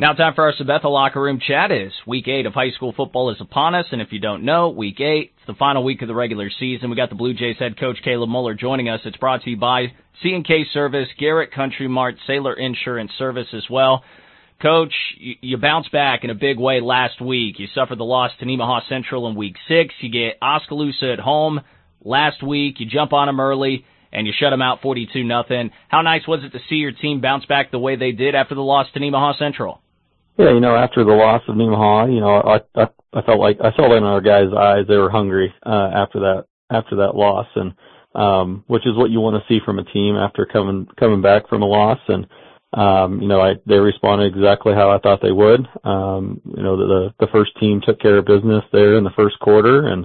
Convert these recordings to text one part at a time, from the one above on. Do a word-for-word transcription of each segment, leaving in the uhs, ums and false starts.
Now time for our Sabetha Locker Room Chat. Is week eight of high school football is upon us, and if you don't know, week eight, it's the final week of the regular season. We got the Blue Jays head coach Caleb Muller joining us. It's brought to you by C and K Service, Garrett Country Mart, Sailor Insurance Service as well. Coach, you, you bounced back in a big way last week. You suffered the loss to Nemaha Central in week six. You get Oskaloosa at home last week. You jump on them early, and you shut them out forty-two nothing. How nice was it to see your team bounce back the way they did after the loss to Nemaha Central? Yeah, you know, after the loss of Nemaha, you know, I, I I felt like I saw that in our guys' eyes. They were hungry uh, after that after that loss, and um, which is what you want to see from a team after coming coming back from a loss. And um, you know, I they responded exactly how I thought they would. Um, you know, the the first team took care of business there in the first quarter, and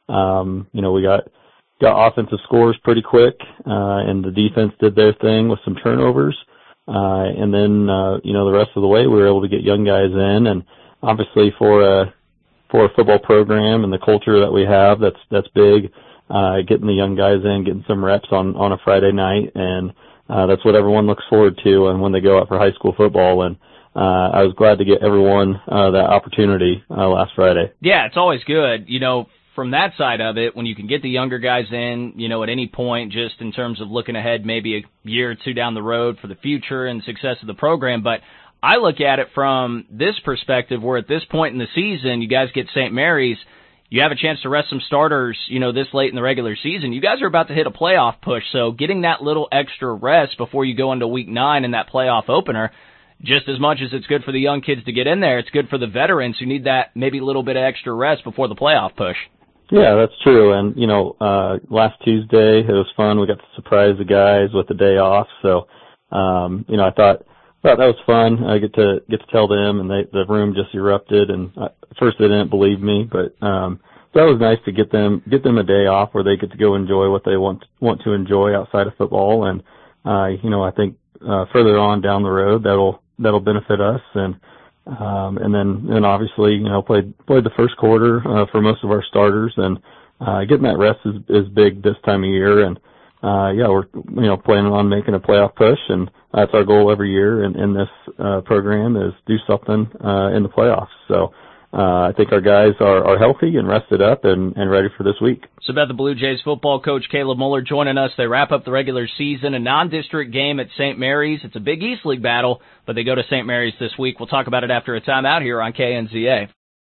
um, you know, we got got offensive scores pretty quick, uh, and the defense did their thing with some turnovers. Uh, and then, uh, you know, the rest of the way we were able to get young guys in, and obviously for a, for a football program and the culture that we have, that's, that's big, uh, getting the young guys in, getting some reps on, on a Friday night. And, uh, that's what everyone looks forward to and when they go out for high school football. And, uh, I was glad to get everyone, uh, that opportunity, uh, last Friday. Yeah, it's always good, you know, from that side of it, when you can get the younger guys in, you know, at any point, just in terms of looking ahead maybe a year or two down the road for the future and success of the program. But I look at it from this perspective where at this point in the season, you guys get Saint Mary's, you have a chance to rest some starters, you know, this late in the regular season. You guys are about to hit a playoff push, so getting that little extra rest before you go into week nine in that playoff opener, just as much as it's good for the young kids to get in there, it's good for the veterans who need that maybe a little bit of extra rest before the playoff push. Yeah, that's true. And, you know, uh, last Tuesday, it was fun. We got to surprise the guys with the day off. So, um, you know, I thought, thought that was fun. I get to, get to tell them, and they, the room just erupted. And uh, at first they didn't believe me, but, um, that was nice to get them, get them a day off where they get to go enjoy what they want, want to enjoy outside of football. And, uh, you know, I think, uh, further on down the road, that'll, that'll benefit us. And, Um, and then, and obviously, you know, played, played the first quarter, uh, for most of our starters, and, uh, getting that rest is, is big this time of year. And, uh, yeah, we're, you know, planning on making a playoff push, and that's our goal every year in, in this, uh, program is do something, uh, in the playoffs. So, Uh, I think our guys are, are healthy and rested up and, and ready for this week. So about the Blue Jays football coach Caleb Muller joining us. They wrap up the regular season, a non-district game at Saint Mary's. It's a big East League battle, but they go to Saint Mary's this week. We'll talk about it after a timeout here on K N Z A.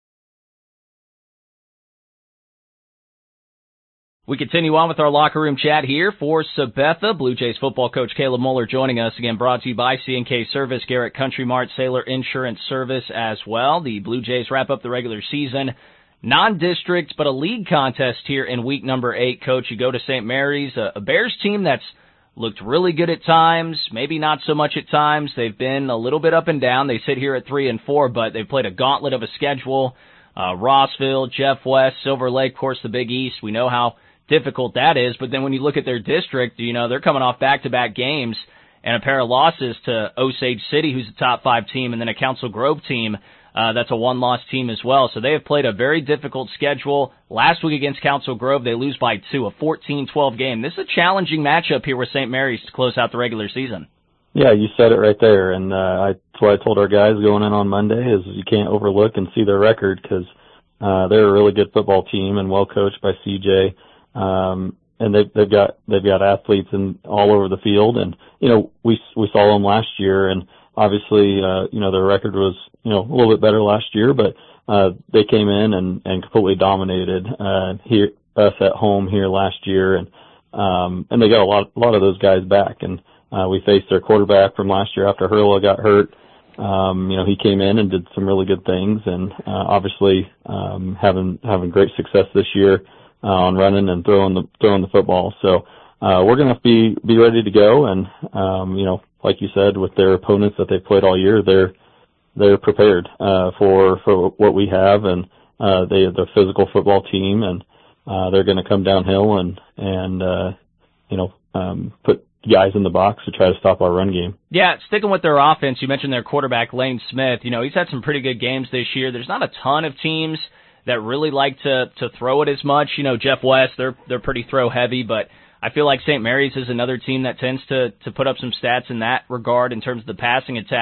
We continue on with our locker room chat here for Sabetha. Blue Jays football coach Caleb Muller joining us. Again, brought to you by C and K Service, Garrett Country Mart, Sailor Insurance Service as well. The Blue Jays wrap up the regular season. Non-district, but a league contest here in week number eight. Coach, you go to Saint Mary's, a, a Bears team that's looked really good at times, maybe not so much at times. They've been a little bit up and down. They sit here at three and four, but they've played a gauntlet of a schedule. Uh, Rossville, Jeff West, Silver Lake, of course, the Big East. We know how difficult that is, but then when you look at their district, you know, they're coming off back-to-back games and a pair of losses to Osage City, who's a top five team, and then a Council Grove team uh, that's a one-loss team as well. So they have played a very difficult schedule. Last week against Council Grove, they lose by two, a fourteen twelve game. This is a challenging matchup here with Saint Mary's to close out the regular season. Yeah, you said it right there, and uh, I, that's what I told our guys going in on Monday is you can't overlook and see their record because uh, they're a really good football team and well coached by C J. Um, and they've, they've got, they've got athletes in all over the field. And, you know, we, we saw them last year and obviously, uh, you know, their record was, you know, a little bit better last year, but, uh, they came in and, and completely dominated, uh, here, us at home here last year. And, um, and they got a lot, a lot of those guys back. And, uh, we faced their quarterback from last year after Hurla got hurt. Um, you know, he came in and did some really good things and, uh, obviously, um, having, having great success this year. Uh, on running and throwing the throwing the football. So uh we're gonna be be ready to go and um, you know, like you said, with their opponents that they've played all year, they're they're prepared uh for, for what we have and uh they they're a physical football team and uh they're gonna come downhill and and uh you know um put guys in the box to try to stop our run game. Yeah, sticking with their offense, you mentioned their quarterback Lane Smith. You know, he's had some pretty good games this year. There's not a ton of teams that really like to to throw it as much. You know, Jeff West, they're they're pretty throw heavy, but I feel like Saint Mary's is another team that tends to to put up some stats in that regard in terms of the passing attack.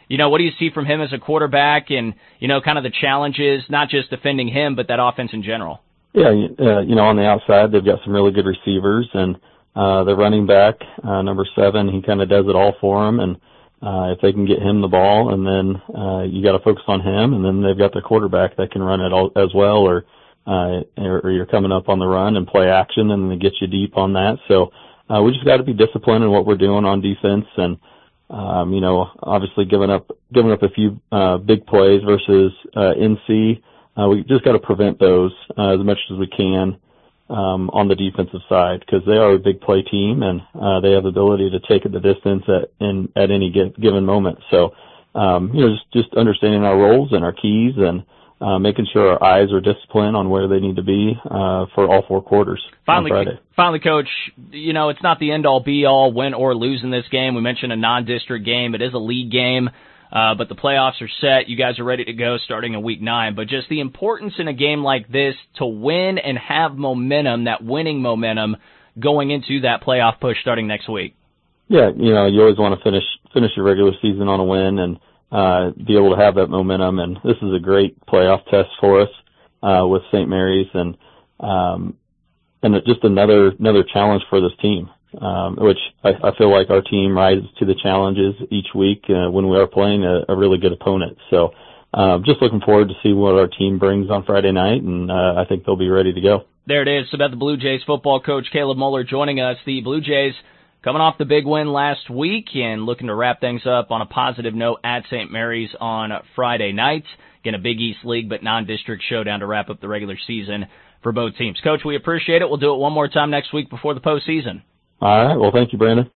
you know, what do you see from him as a quarterback and, you know, kind of the challenges, not just defending him, but that offense in general? Yeah, uh, you know, on the outside, they've got some really good receivers, and uh, the running back, uh, number seven, he kind of does it all for them, and uh, if they can get him the ball, and then uh, you got to focus on him, and then they've got the quarterback that can run it all as well, or, uh, or you're coming up on the run and play action, and they get you deep on that. So uh, we just got to be disciplined in what we're doing on defense, and um, you know, obviously giving up giving up a few uh, big plays versus uh, N C. Uh, we just got to prevent those uh, as much as we can um, on the defensive side, because they are a big play team, and uh, they have the ability to take it the distance at in at any given moment. So, um, you know, just just understanding our roles and our keys, and uh, making sure our eyes are disciplined on where they need to be uh, for all four quarters finally, on Friday. Finally, Coach, you know, it's not the end-all, be-all, win or lose in this game. We mentioned a non-district game. It is a league game. Uh, but the playoffs are set. You guys are ready to go starting in week nine. But just the importance in a game like this to win and have momentum, that winning momentum, going into that playoff push starting next week. Yeah, you know, you always want to finish finish your regular season on a win and uh, be able to have that momentum. And this is a great playoff test for us uh, with Saint Mary's, and um, and just another another challenge for this team. Um, which I, I feel like our team rises to the challenges each week uh, when we are playing a, a really good opponent. So um, just looking forward to see what our team brings on Friday night, and uh, I think they'll be ready to go. There it is. Sabetha Blue Jays football coach Caleb Moeller joining us. The Blue Jays coming off the big win last week and looking to wrap things up on a positive note at Saint Mary's on Friday night. Again, a Big East League but non-district showdown to wrap up the regular season for both teams. Coach, we appreciate it. We'll do it one more time next week before the postseason. All right. Well, thank you, Brandon.